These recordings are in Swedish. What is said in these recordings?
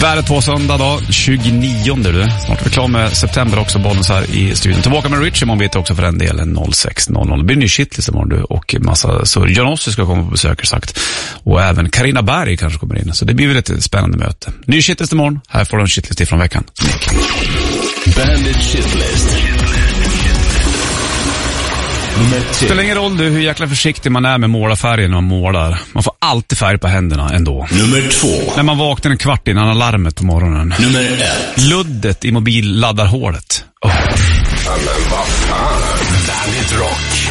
Värdet på söndag då, 29 du. Snart är vi klar med september också, bonus här i studion. Tillbaka med Rich imorgon, vet också för den delen 06.00. Det blir en ny shitlist imorgon du, och massa surr. John Ossie ska komma på besök sagt. Och även Carina Berg kanske kommer in. Så det blir väl ett spännande möte. Ny shitlist imorgon, här får du en shitlist ifrån veckan. Bandit Shitlist. Det spelar ingen roll du hur jäkla försiktig man är med målarfärgen när man målar. Man får alltid färg på händerna ändå. Nummer 2. När man vaknar en kvart innan alarmet på morgonen. Nummer 1. Luddet i mobilladdarhålet. Men vad fan? Bandit Rock.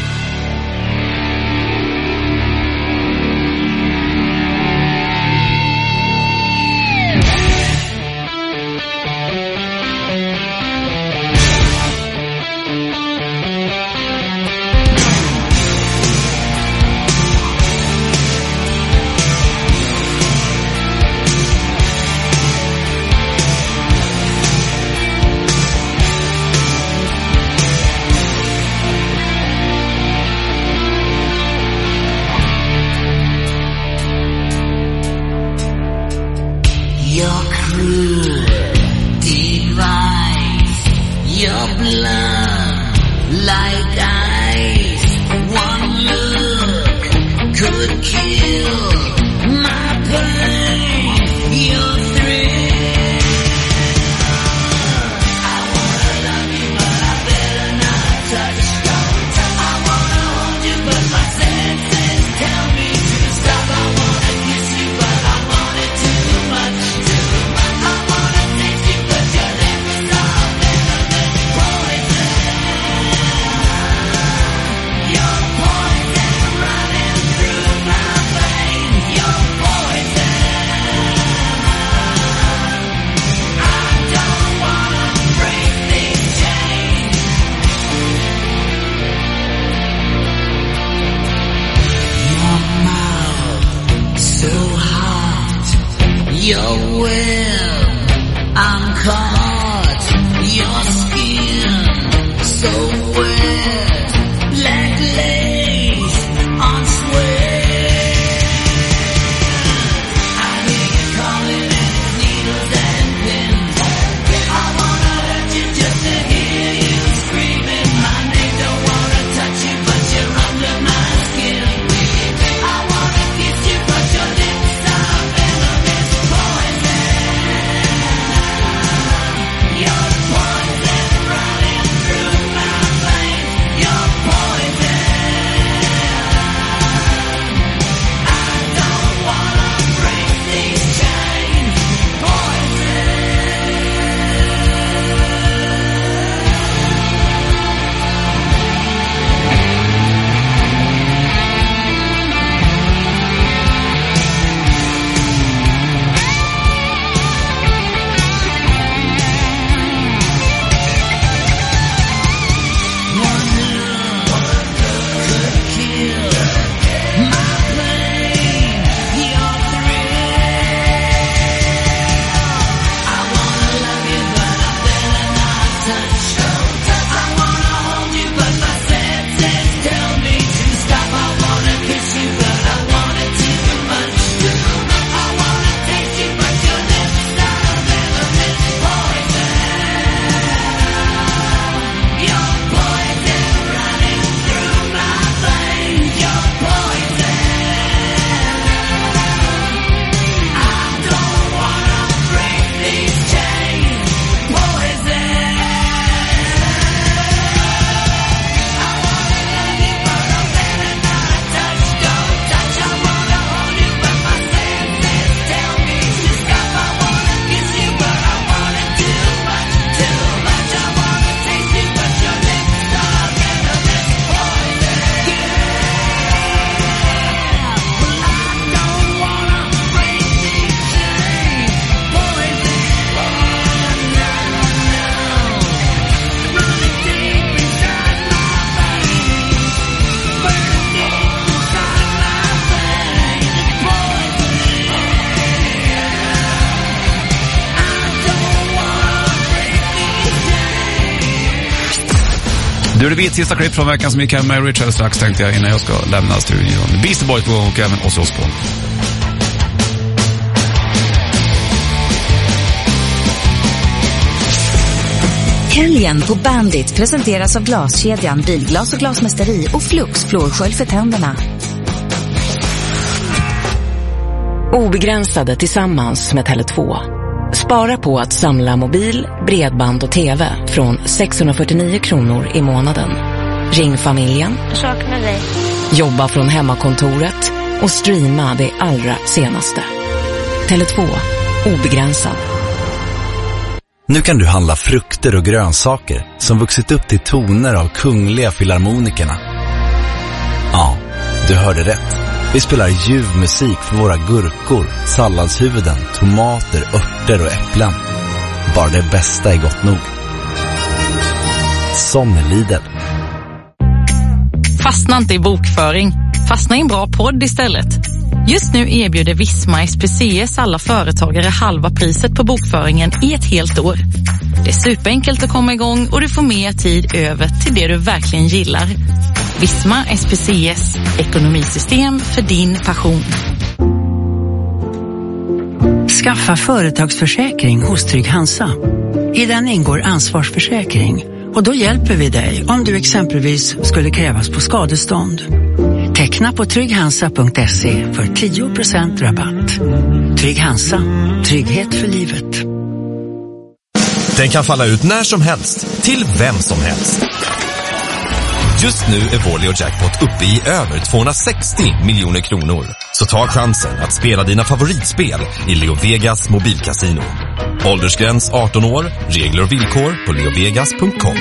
Du, det blir ett sista klipp från veckan som gick hem med Richard strax, tänkte jag, innan jag ska lämna studion. Beastie Boys och även Ozzy Osbourne. Helgen på Bandit presenteras av Glaskedjan, Bilglas och Glasmästeri och Flux flårskölj för tänderna. Obegränsade tillsammans med Tele2. Spara på att samla mobil, bredband och TV från 649 kronor i månaden. Ring familjen. Jag saknar dig. Jobba från hemmakontoret och streama det allra senaste. Tele2. Obegränsad. Nu kan du handla frukter och grönsaker som vuxit upp till toner av Kungliga Filharmonikerna. Ja, du hörde rätt. Vi spelar ljuv musik för våra gurkor, salladshuvuden, tomater, örter och äpplen. Bara det bästa är gott nog. Som Lidl. Fastna inte i bokföring. Fastna i en bra podd istället. Just nu erbjuder Visma SPCS alla företagare halva priset på bokföringen i ett helt år. Det är superenkelt att komma igång och du får mer tid över till det du verkligen gillar. Visma SPCS, ekonomisystem för din passion. Skaffa företagsförsäkring hos Trygg Hansa. I den ingår ansvarsförsäkring och då hjälper vi dig om du exempelvis skulle krävas på skadestånd. Teckna på trygghansa.se för 10% rabatt. Trygg Hansa, trygghet för livet. Den kan falla ut när som helst, till vem som helst. Just nu är vår Leo Jackpot uppe i över 260 miljoner kronor. Så ta chansen att spela dina favoritspel i Leo Vegas mobilkasino. Åldersgräns 18 år, regler och villkor på leovegas.com.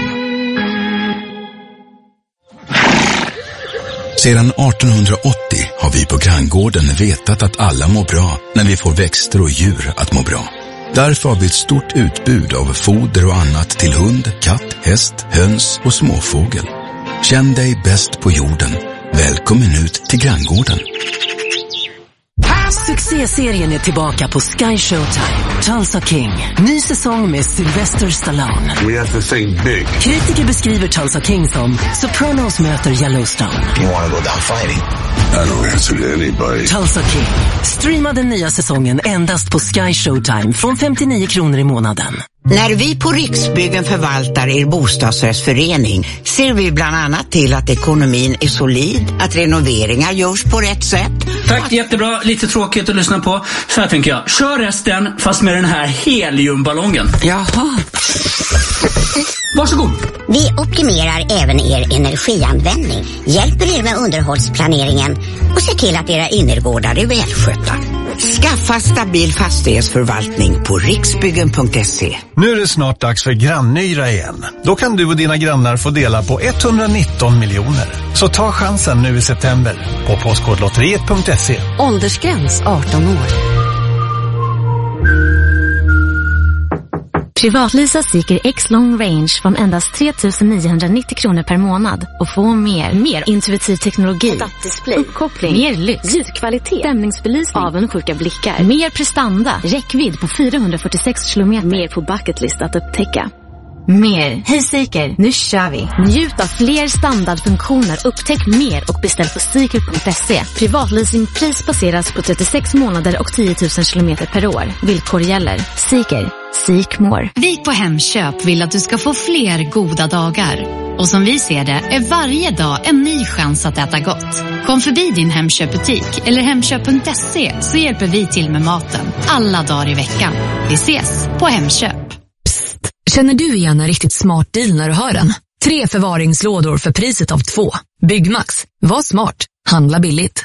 Sedan 1880 har vi på Granngården vetat att alla mår bra när vi får växter och djur att må bra. Därför har vi ett stort utbud av foder och annat till hund, katt, häst, höns och småfågel. Känn dig bäst på jorden. Välkommen ut till Granngården. Succéserien är tillbaka på Sky Showtime. Tulsa King. Ny säsong med Sylvester Stallone. We have to think big. Kritiker beskriver Tulsa King som Sopranos möter Yellowstone. You want to go down fighting? I don't answer to anybody. Tulsa King. Streama den nya säsongen endast på Sky Showtime från 59 kronor i månaden. När vi på Riksbyggen förvaltar er bostadsrättsförening ser vi bland annat till att ekonomin är solid, att renoveringar görs på rätt sätt. Tack, jättebra. Lite tråkigt att lyssna på. Så här tänker jag. Kör resten fast med den här heliumballongen. Jaha. Varsågod. Vi optimerar även er energianvändning, hjälper er med underhållsplaneringen och ser till att era innergårdar är välskötta. Skaffa stabil fastighetsförvaltning på riksbyggen.se. Nu är det snart dags för grannyra igen. Då kan du och dina grannar få dela på 119 miljoner. Så ta chansen nu i september på postkodlotteriet.se. Åldersgräns 18 år. Privatlisa Seeker X Long Range från endast 3 990 kronor per månad och få mer intuitiv teknologi, uppkoppling, mer lyx, ljudkvalitet, stämningsbelysning, avundsjuka blickar, mer prestanda, räckvidd på 446 kilometer, mer på bucketlist att upptäcka. Mer. Hej Seeker, nu kör vi. Njut av fler standardfunktioner, upptäck mer och beställ på seeker.se. Privatleasingpris baseras på 36 månader och 10 000 kilometer per år. Villkor gäller. Seeker. Seek more. Vi på Hemköp vill att du ska få fler goda dagar. Och som vi ser det är varje dag en ny chans att äta gott. Kom förbi din Hemköpbutik eller hemköp.se så hjälper vi till med maten alla dagar i veckan. Vi ses på Hemköp. Känner du igen en riktigt smart deal när du hör den? 3 förvaringslådor för priset av 2. Byggmax. Var smart. Handla billigt.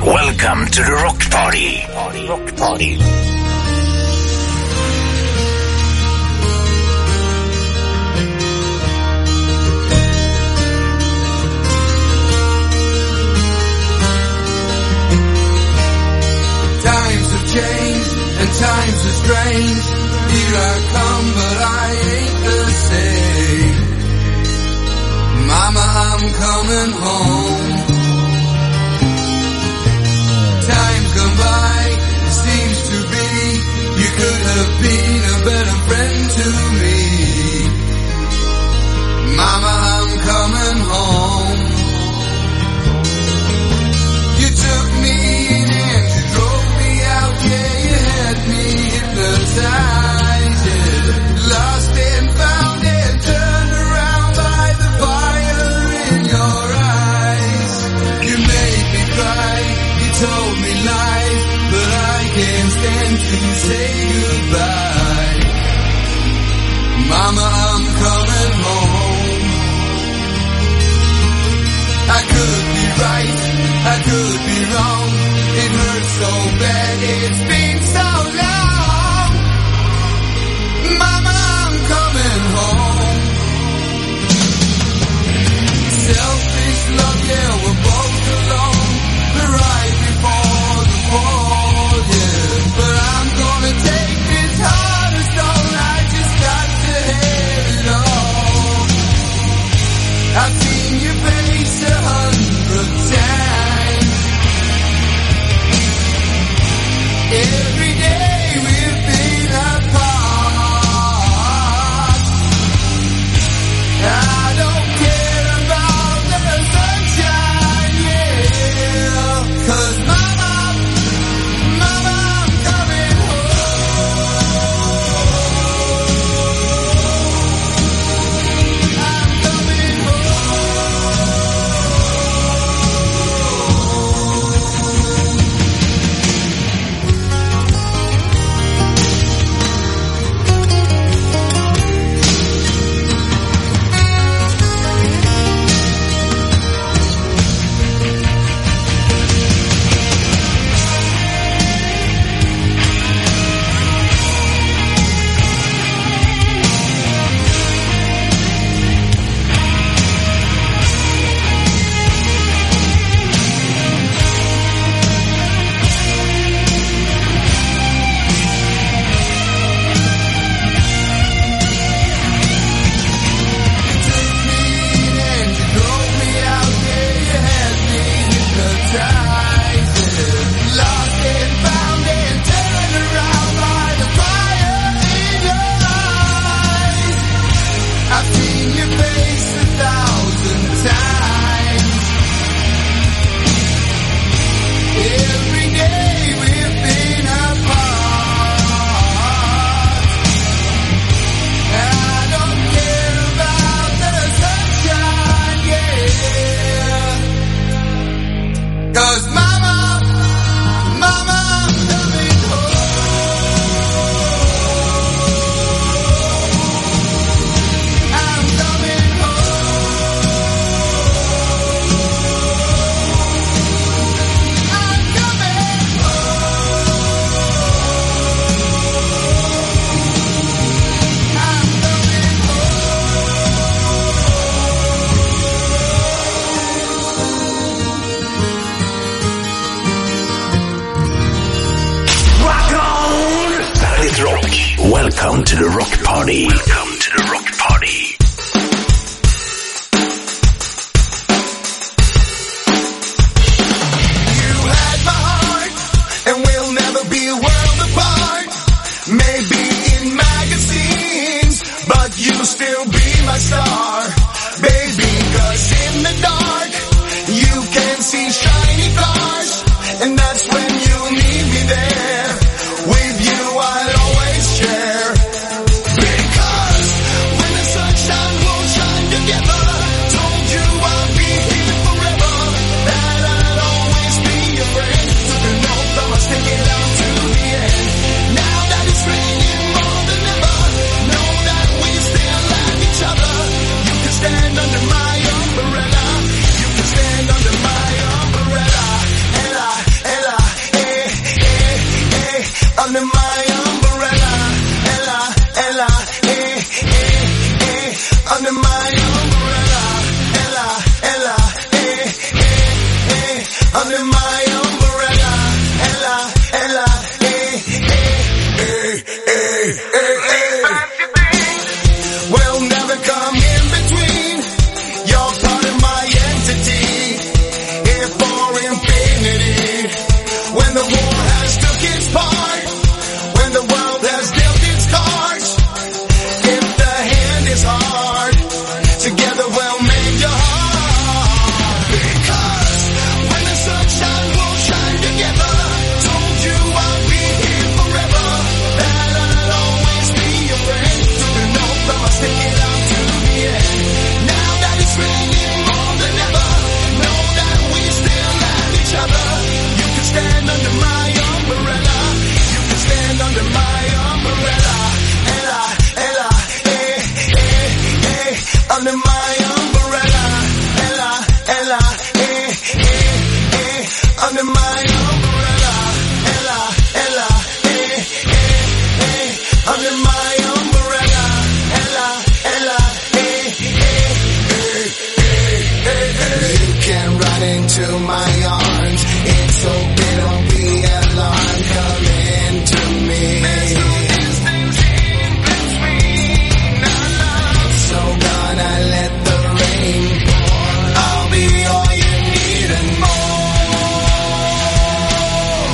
Welcome to the Rock Party. Rock Party. Times have changed and times are strange. Here I come, but I ain't the same. Mama, I'm coming home. Time come by, seems to be you could have been a better friend to me. Mama, I'm coming home. You took me in and you drove me out, yeah, you had me hypnotized, yeah. Lost and found and turned around by the fire in your eyes. You made me cry, you told me lies, but I can't stand to say goodbye. Mama, I'm coming home. I could be right, I could be wrong. It hurts so bad, it's been so long. Mama, I'm coming home. Selfish love, yeah, we're both alone. Right before the fall, yeah. But I'm gonna take this heart of stone. I just got to have it all. I've seen your face 100 times. Every day we've been apart. I don't care about the sunshine, yeah. 'Cause Mama, I'm coming Welcome to the Rock Party. Welcome to the Rock Party. You had my heart, and we'll never be a world apart. Maybe in magazines, but you'll still be my star, baby. 'Cause in the dark, you can see shiny cars, and that's when you need me there. With you, I'll always share. Because when the sunshine won't shine together, told you I'll be here forever, that I'll always be your friend. Took an oath, I'ma stick it out to the end. Now that it's raining more than ever, know that we still like each other. You can stand under my umbrella. You can stand under my umbrella. And I my umbrella, Ella, Ella, under my umbrella, Ella, Ella, You can run into my arms, it's okay, don't be alarmed, come into me. There's no distance in between our love, so gonna let the rain pour. I'll be all you need and more.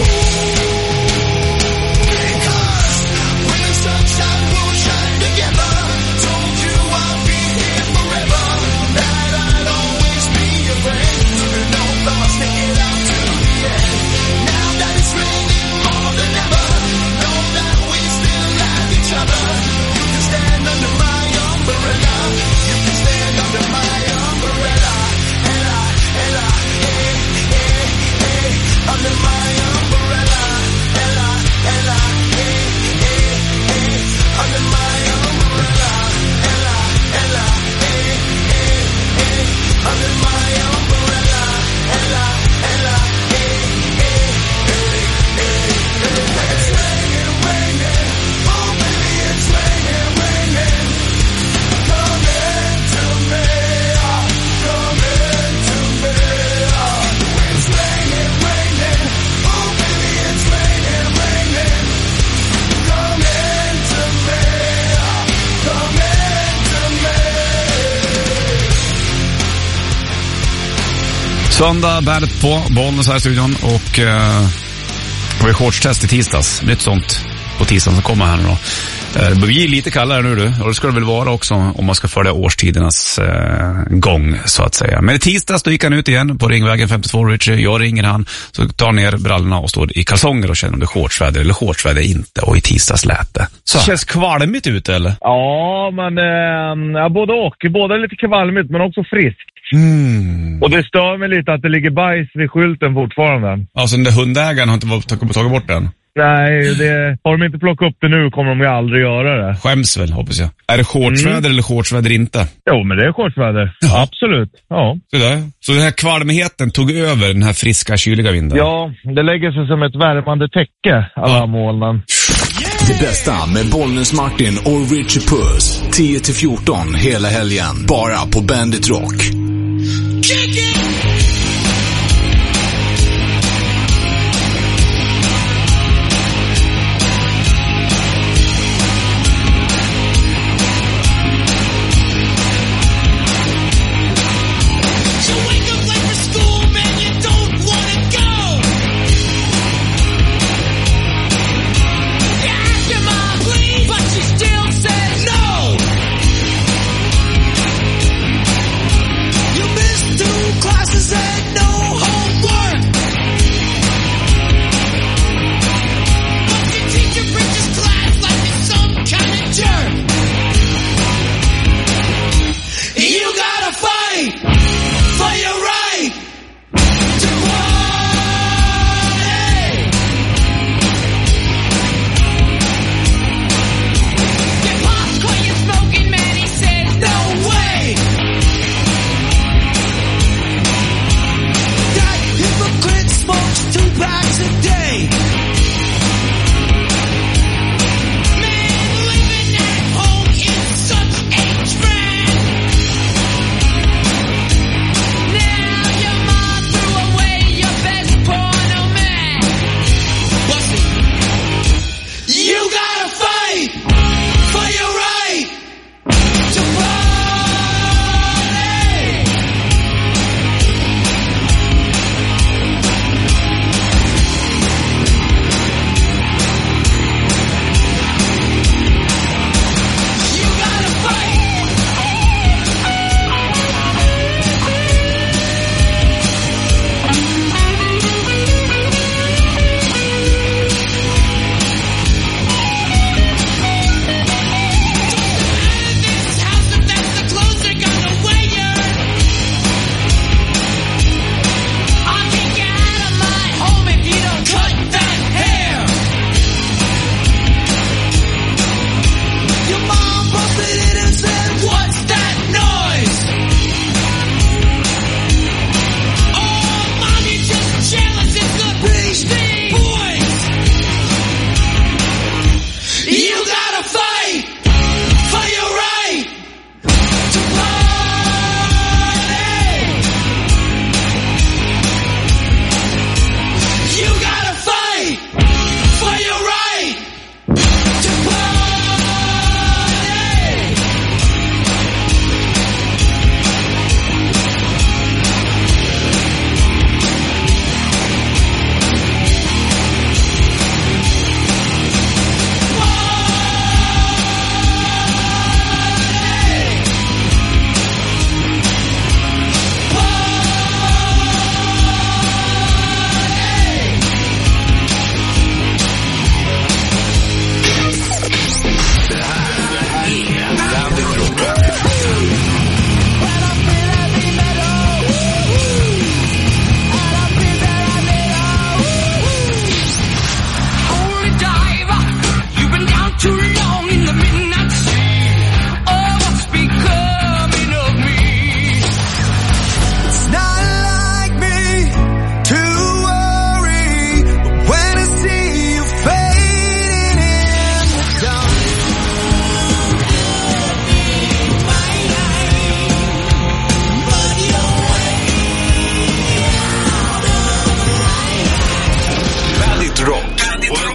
Because when the sunshine will shine together, told you I'll be here forever, that I'd always be your friend. You know that I'll stick it out to the end. Now that it's raining more than ever, know that we still have each other. You can stand under my umbrella. You can stand under my umbrella. Ella, Ella, under my umbrella. Ella, Ella, under my umbrella. Ella, Ella, under my umbrella. Ella, Ella, it's raining, raining. Oh baby, it's raining, raining. Come into me, come into me. It's raining, raining. Oh baby, it's raining, raining. Come into me, come into me. Söndag, bandet på Bollnäs här i studion och det var shortstest i tisdags. Nytt sånt på tisdagen som kommer här nu då. Det blir lite kallare nu och det ska det väl vara också om man ska följa årstidernas gång så att säga. Men i tisdags då gick han ut igen på Ringvägen 52 Richie. Jag ringer han, så tar ner brallorna och står i kalsonger och känner om det är shortsväder eller shortsväder inte, och i tisdags lät det. Så. Känns kvalmigt ut eller? Ja, men både och. Både lite kvalmigt men också friskt. Och det stör mig lite att det ligger bajs vid skylten fortfarande. Alltså den där hundägaren har inte tagit bort den? Nej, har de inte plockat upp det nu kommer de ju aldrig göra det. Skäms väl, hoppas jag. Är det shortsväder eller shortsväder inte? Jo, men det är shortsväder. Ja. Absolut, ja. Så den här kvalmigheten tog över den här friska, kyliga vinden? Ja, det lägger sig som ett värmande täcke, alla molnen. Det bästa med Bollnäs Martin och Richie Puss. 10-14 hela helgen. Bara på Bandit Rock.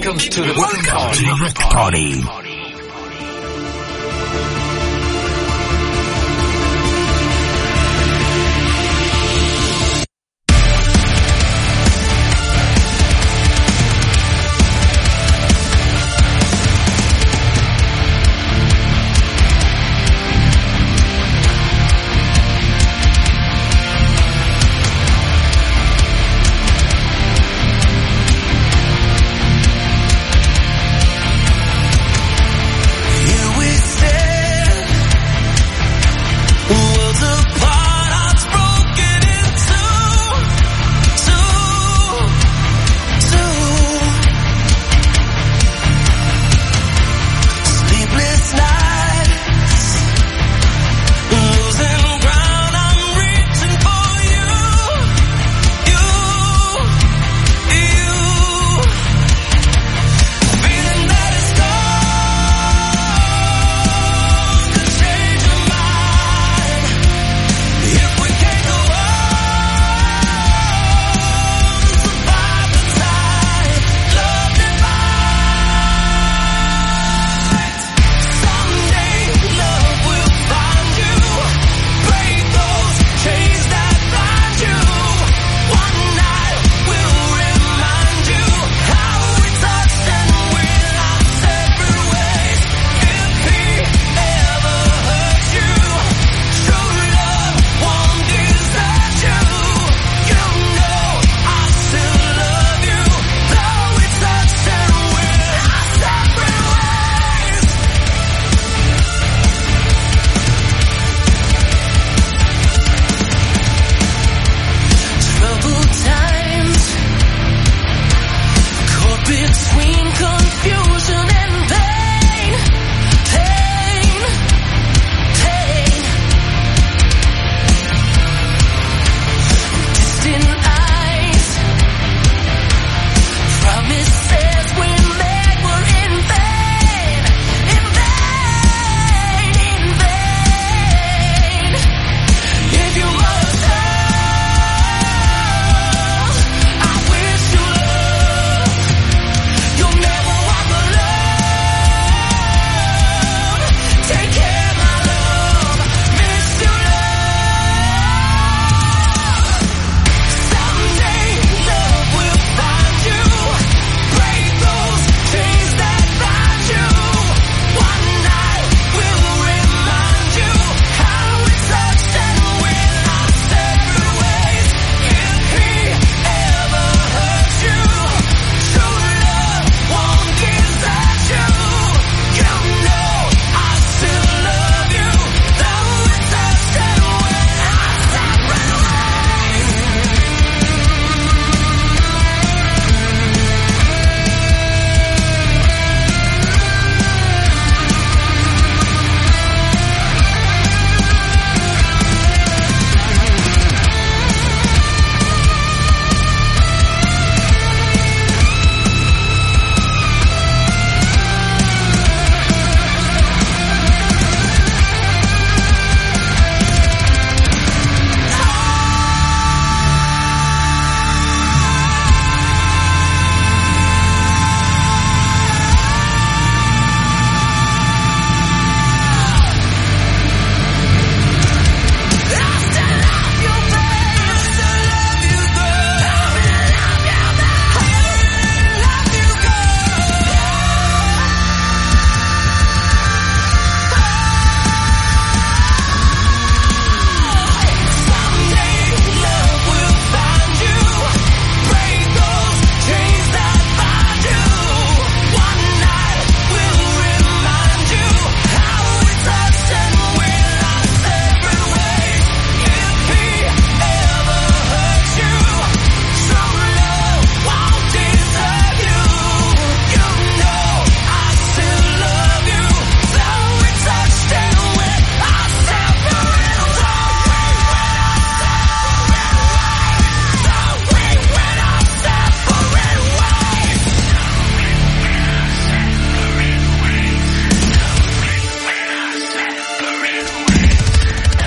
Welcome to the Rock Party.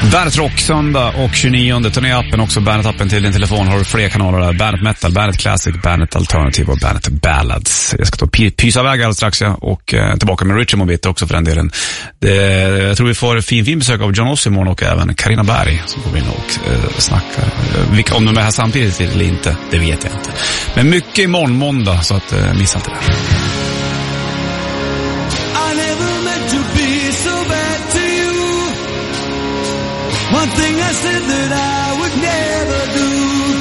Bandet Rock söndag och 29. Turnéappen också, Bandet-appen till din telefon. Har du fler kanaler där. Bandet Metal, Bandet Classic, Bandet Alternative och Bandet Ballads. Jag ska ta pysa väg alldeles strax, ja. Och tillbaka med Richard Mobit också för den delen. Jag tror vi får fin besök av John Ossie imorgon och även Carina Berg som kommer in och snackar. Om de är här samtidigt eller inte, det vet jag inte. Men mycket imorgon måndag, så att missa inte det. One thing I said that I would never do.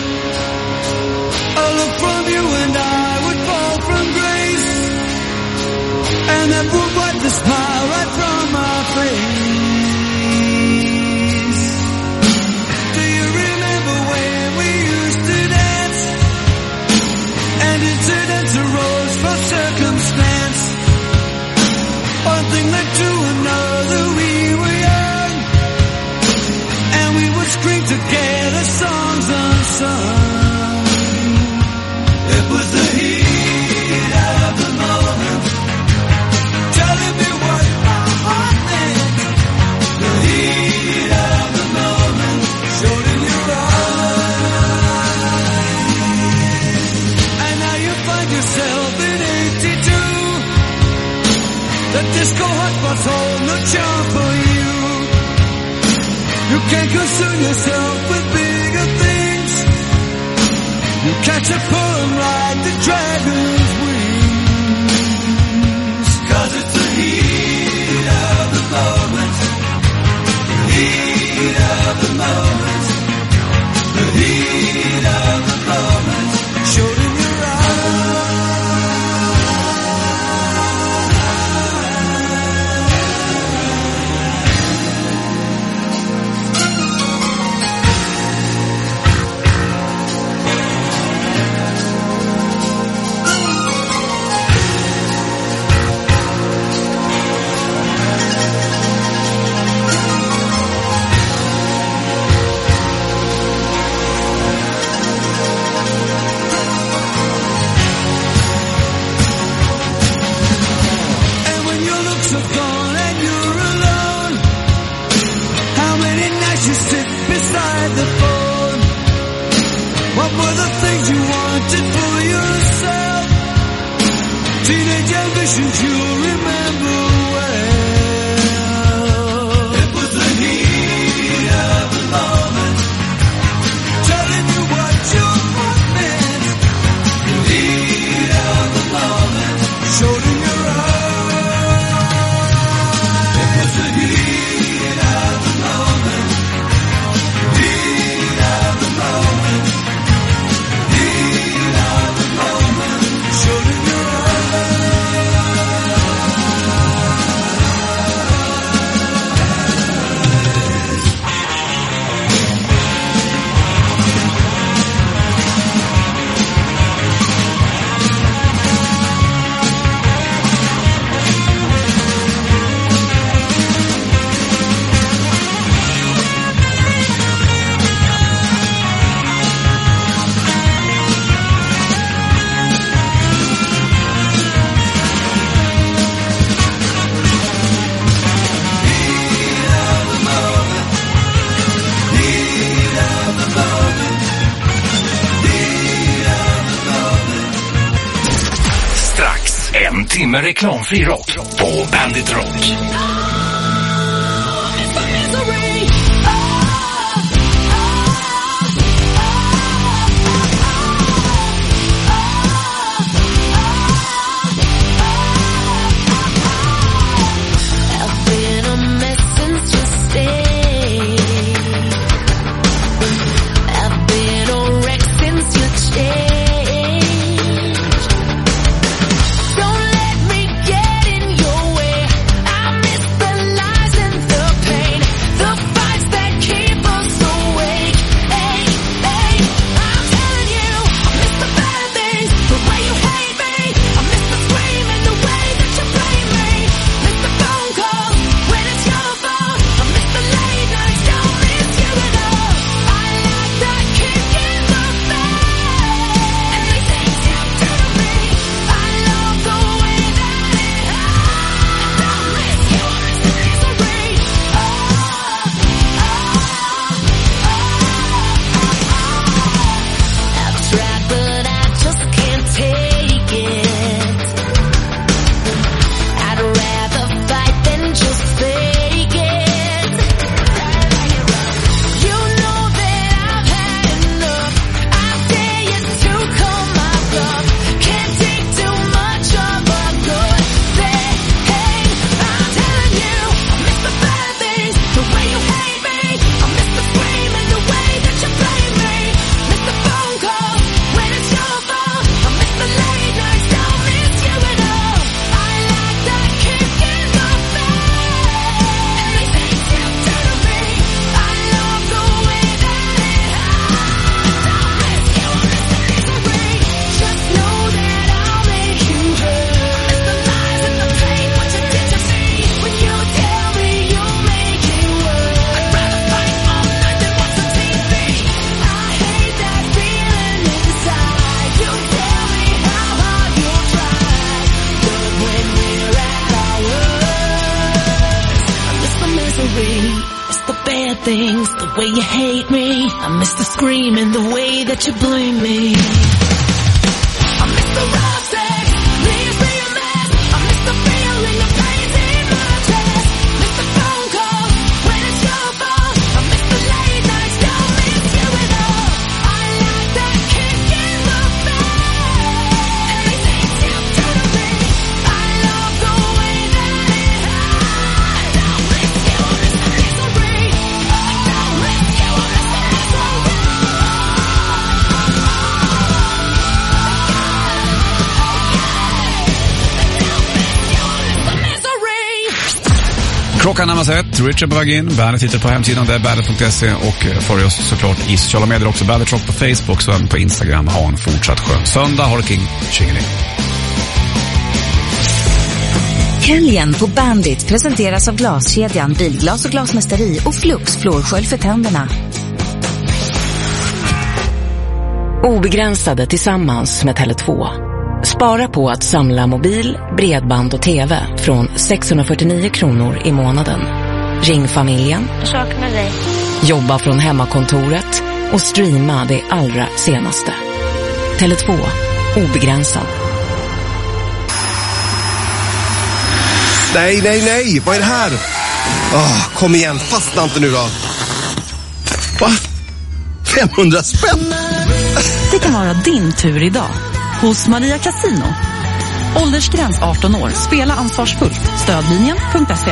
A look from you and I would fall from grace. And that would wipe the smile right from my face. Do you remember when we used to dance? And incidents arose from circumstance. One thing led to another, we were young. We would scream together, songs unsung. It was the heat of the moment, telling me what my heart meant. The heat of the moment showed in your eyes. And now you find yourself in 82. The disco hotspots hold no charm for you. You can't concern yourself with bigger things. You catch a poem like the dragon's wings. 'Cause it's the heat of the moment. The heat of the moment. The heat of the moment. Showed in your Med reklamfri rock på Bandit Rock. Don't let me get in your way. I miss the things, the way you hate me. I miss the screaming, the way that you blame me. I miss the rough sex, please be a mess. I miss the feeling of pain in my chest. Miss the phone call when it's your fault. I miss the late nights, don't miss you at all. I like that kick in the face. And it takes you to the ring. I love the way that it hurts. Don't miss you, miss the misery. Don't miss you, miss the misery. Klockan närmar sig 1, Richard på väg in. Bandet hittar på hemsidan, det är bandet.se och följ oss såklart i sociala medier också. Bandet Rock på Facebook, så även på Instagram. Ha en fortsatt skön söndag. Ha det king, tjingeling. Helgen på Bandit presenteras av Glaskedjan, Bilglas och Glasmästeri och Flux flårskölj för tänderna. Obegränsade tillsammans med Tele2. Spara på att samla mobil, bredband och TV från 649 kronor i månaden. Ring familjen. Jag saknar dig. Jobba från hemmakontoret och streama det allra senaste. Tele2. Obegränsad. Nej, nej, nej. Vad är det här? Kom igen, fastna inte nu då. Va? 500 spänn? Det kan vara din tur idag. Hos Maria Casino. Åldersgräns 18 år. Spela ansvarsfullt. Stödlinjen.se.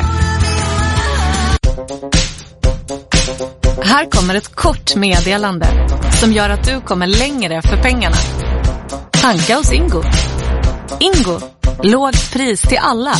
Här kommer ett kort meddelande som gör att du kommer längre för pengarna. Tanka hos Ingo. Ingo. Lågt pris till alla.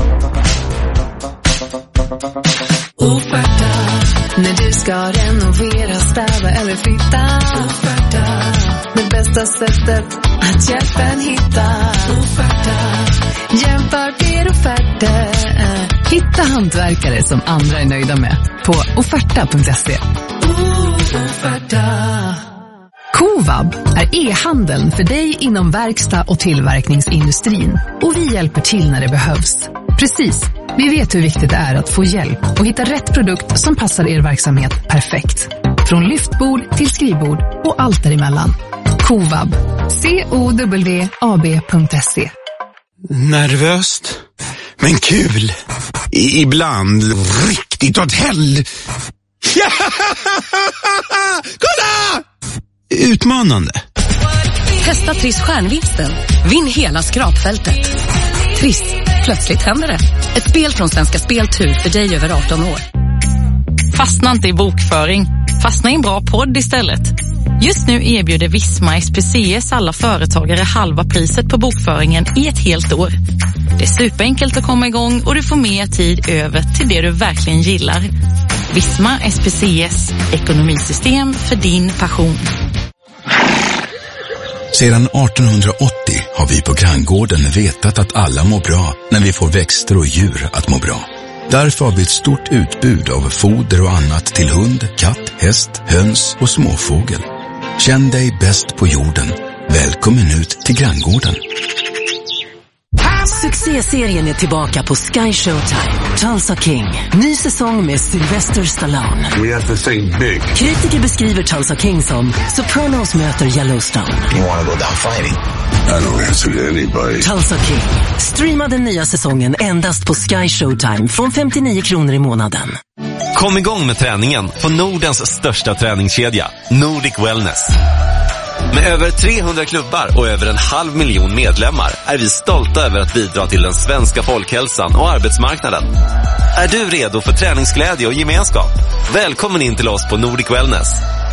Offerta. När du ska renovera, städa eller flytta. Offerta. Det bästa sättet att hjälpa en hitta. Offerta. Jämför fler offerter. Hitta hantverkare som andra är nöjda med på offerta.se. Offerta. Covab är e-handeln för dig inom verkstad och tillverkningsindustrin. Och vi hjälper till när det behövs. Precis. Vi vet hur viktigt det är att få hjälp och hitta rätt produkt som passar er verksamhet perfekt. Från lyftbord till skrivbord och allt däremellan. Covab. COWAB.se. Nervöst, men kul. Ibland riktigt åt hell. Kolla! Utmanande. Testa Triss stjärnvinsten. Vinn hela skrapfältet. Triss. Plötsligt händer det. Ett spel från Svenska Speltur för dig över 18 år. Fastna inte i bokföring. Fastna i en bra podd istället. Just nu erbjuder Visma SPCS alla företagare halva priset på bokföringen i ett helt år. Det är superenkelt att komma igång och du får mer tid över till det du verkligen gillar. Visma SPCS. Ekonomisystem för din passion. Sedan 1880 har vi på Granngården vetat att alla mår bra när vi får växter och djur att må bra. Därför har vi ett stort utbud av foder och annat till hund, katt, häst, höns och småfågel. Känn dig bäst på jorden. Välkommen ut till Granngården. Succéserien är tillbaka på Sky Showtime. Tulsa King. Ny säsong med Sylvester Stallone. We have to think big. Kritiker beskriver Tulsa King som Sopranos möter Yellowstone. You want to go down fighting? I don't answer to anybody. Tulsa King. Streama den nya säsongen endast på Sky Showtime från 59 kronor i månaden. Kom igång med träningen på Nordens största träningskedja, Nordic Wellness. Med över 300 klubbar och över 500 000 medlemmar är vi stolta över att bidra till den svenska folkhälsan och arbetsmarknaden. Är du redo för träningsglädje och gemenskap? Välkommen in till oss på Nordic Wellness.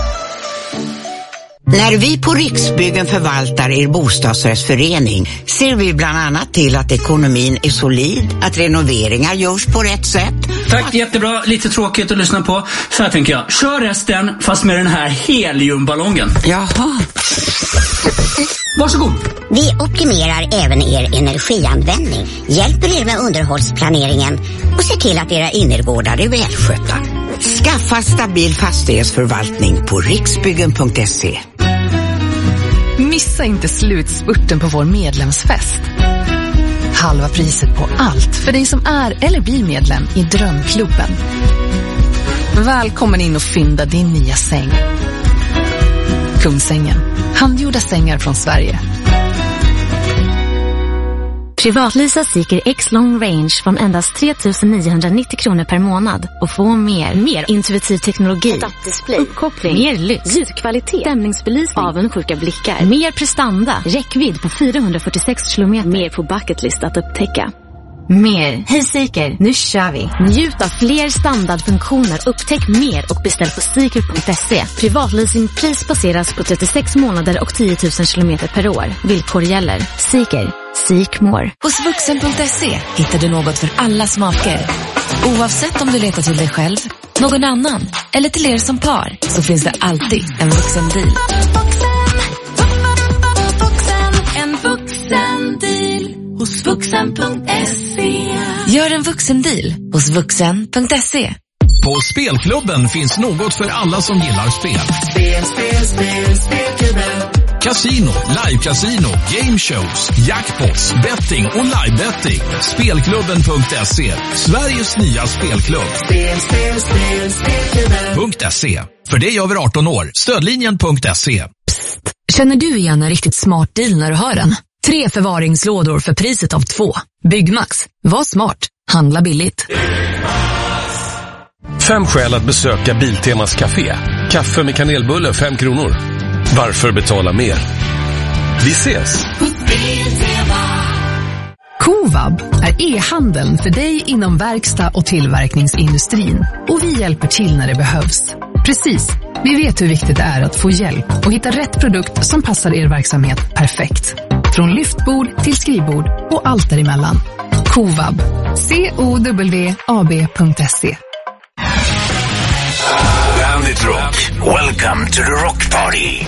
När vi på Riksbyggen förvaltar er bostadsrättsförening ser vi bland annat till att ekonomin är solid, att renoveringar görs på rätt sätt. Tack, jättebra. Lite tråkigt att lyssna på. Så här tänker jag. Kör resten fast med den här heliumballongen. Jaha. Varsågod. Vi optimerar även er energianvändning, hjälper er med underhållsplaneringen och ser till att era innergårdar är välskötta. Skaffa stabil fastighetsförvaltning på riksbyggen.se. Missa inte slutspurten på vår medlemsfest. Halva priset på allt för dig som är eller blir medlem i Drömklubben. Välkommen in och fynda din nya säng. Kungsängen. Handgjorda sängar från Sverige. Privatlisa Seeker X Long Range från endast 3 990 kronor per månad. Och få mer intuitiv teknologi, uppkoppling, mer lyx, ljudkvalitet, stämningsbelysning, avundsjuka blickar, mer prestanda, räckvidd på 446 kilometer, mer på bucketlist att upptäcka. Mer. Hej Seeker, nu kör vi. Njut av fler standardfunktioner, upptäck mer och beställ på seeker.se. Privatleasingpris baseras på 36 månader och 10 000 kilometer per år. Villkor gäller. Seeker. Seek more. Hos vuxen.se hittar du något för alla smaker. Oavsett om du letar till dig själv, någon annan eller till er som par, så finns det alltid en vuxendeal. En vuxendeal hos vuxen.se. Gör en vuxendeal hos vuxen.se. På Spelklubben finns något för alla som gillar spel. Spelklubben. Casino, live-casino, gameshows, jackpots, betting och live-betting. Spelklubben.se. Sveriges nya spelklubb. .se. För det är över 18 år. Stödlinjen.se. Känner du igen en riktigt smart deal när du hör den? 3 förvaringslådor för priset av 2. Byggmax. Var smart. Handla billigt. 5 skäl att besöka Biltemas café. Kaffe med kanelbulle 5 kronor. Varför betala mer? Vi ses! Covab är e-handeln för dig inom verkstad- och tillverkningsindustrin. Och vi hjälper till när det behövs. Precis, vi vet hur viktigt det är att få hjälp och hitta rätt produkt som passar er verksamhet perfekt. Från lyftbord till skrivbord och allt däremellan. Covab. COWAB.se. Bandit Rock. Welcome to the Rock Party.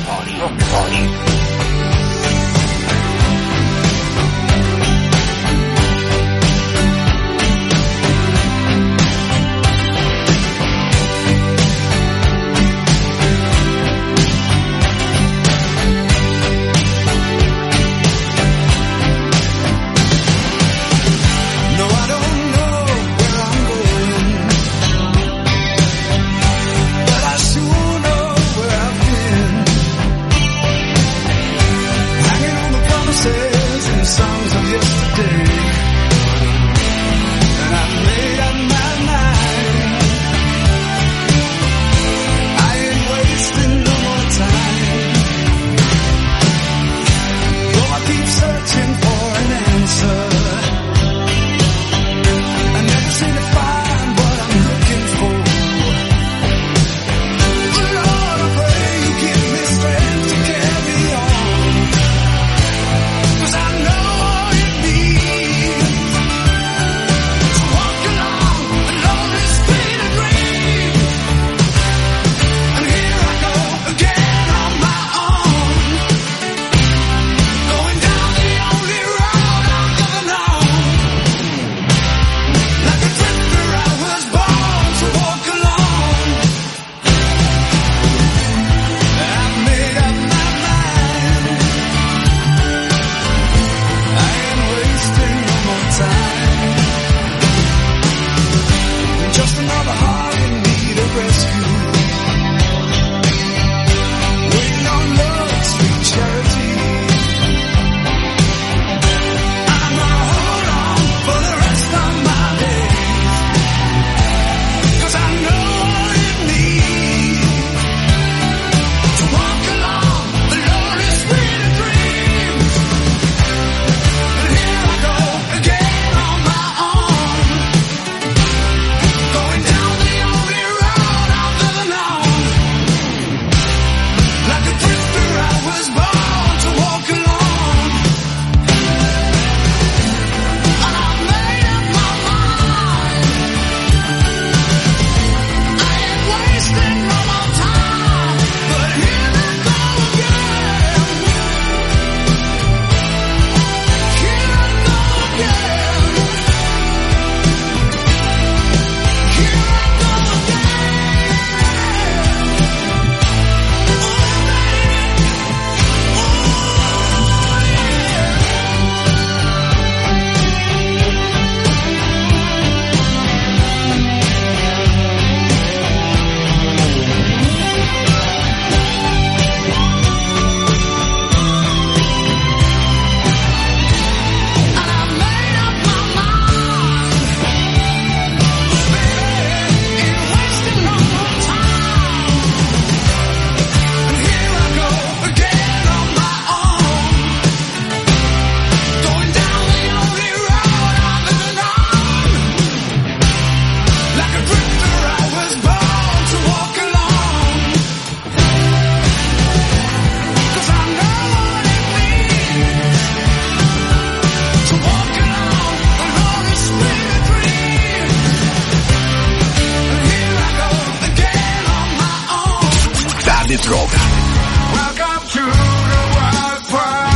Rock. Welcome to the Rock Party.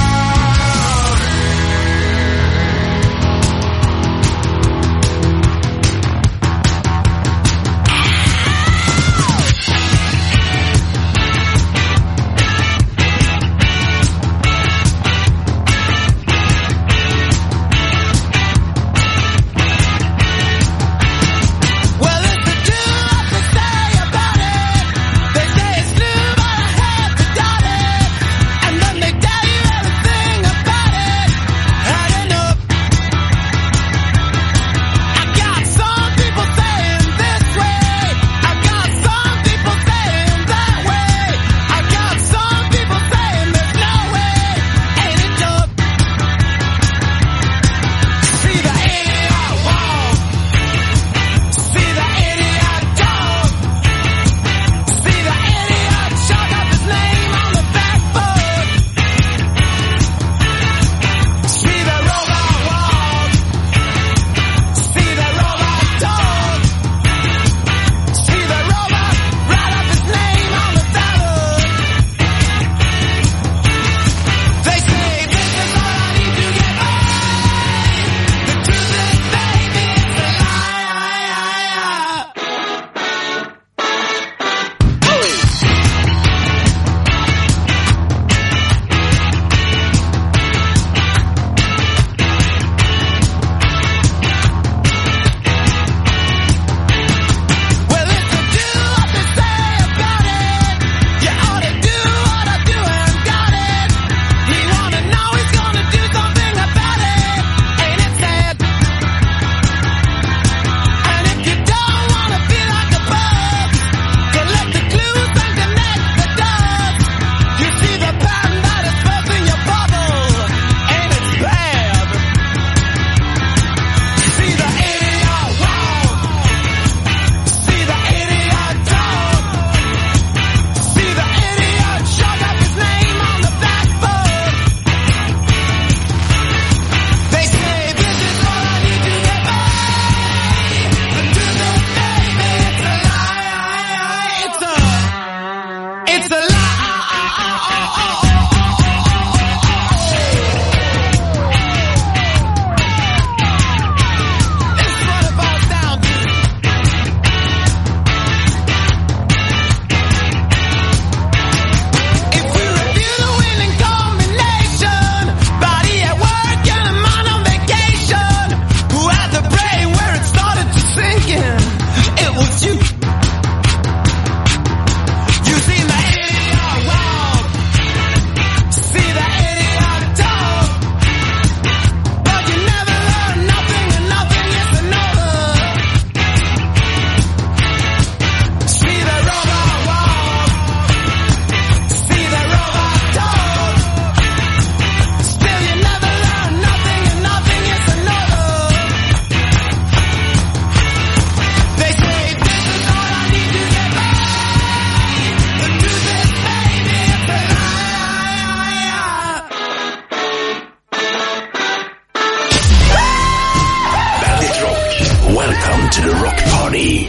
Welcome to the Rock Party.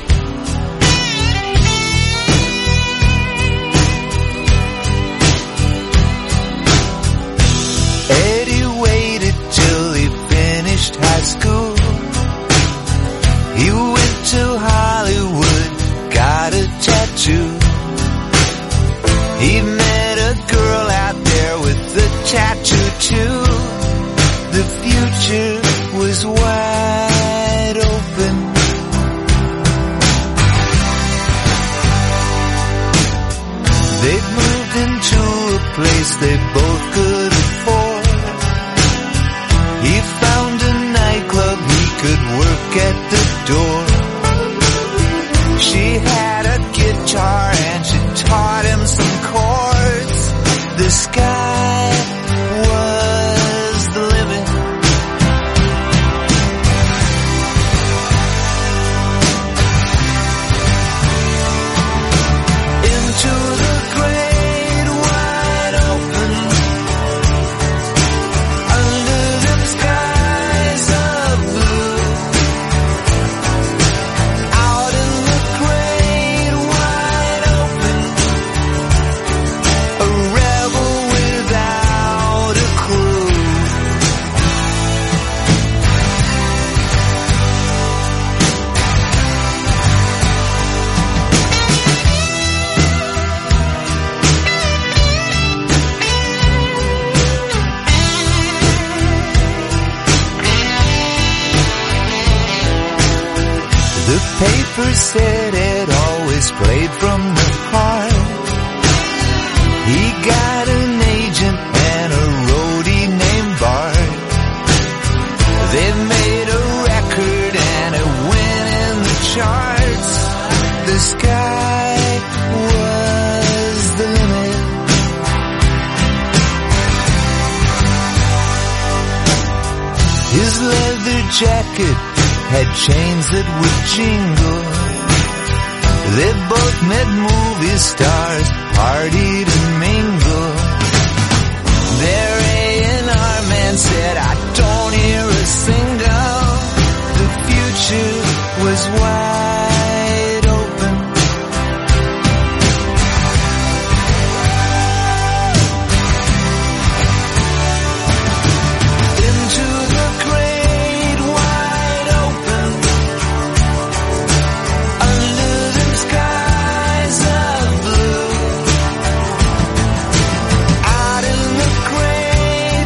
Eddie waited till he finished high school. He went to Hollywood, got a tattoo. He met a girl out there with a tattoo too. The future was wide open. They'd moved into a place they both could afford. He found a nightclub, he could work at the door. She had a guitar and she taught him some chords. The sky was the limit. Into the great wide open, under them skies. The paper said it always played from the heart. He got an agent and a roadie named Bart. They made a record and it went in the charts. The sky was the limit. His leather jacket had chains that would jingle. They both met movie stars, partied and